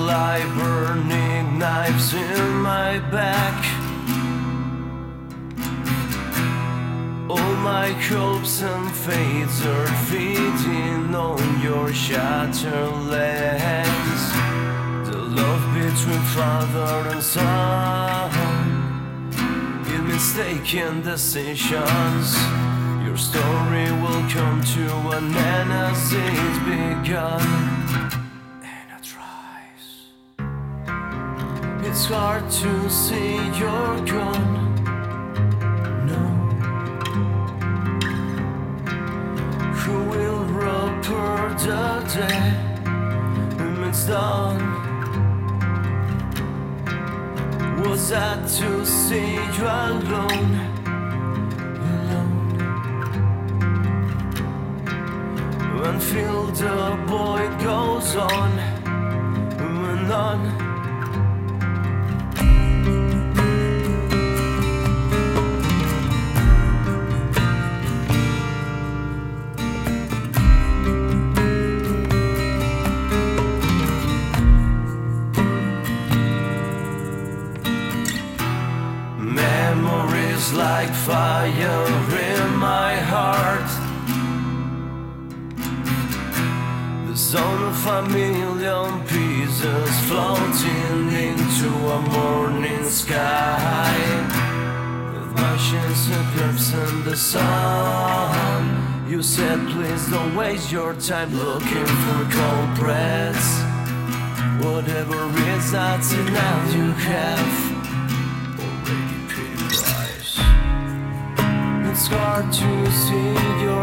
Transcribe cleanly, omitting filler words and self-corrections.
like burning knives in my back. All my hopes and faiths are feeding on your shattered legs. The love between father and son, in mistaken decisions. Your story will come to an end as it's begun. And I tries. It's hard to see you're gone. No. Who will repair the day when it's done? Was that to see you alone? And feel the boy goes on and on. Memories like fire in my heart. The sound of a million pieces floating into a morning sky. The machines eclipse in the sun. You said please don't waste your time looking for culprits. Whatever is that's enough you have already paid the price. It's hard to see your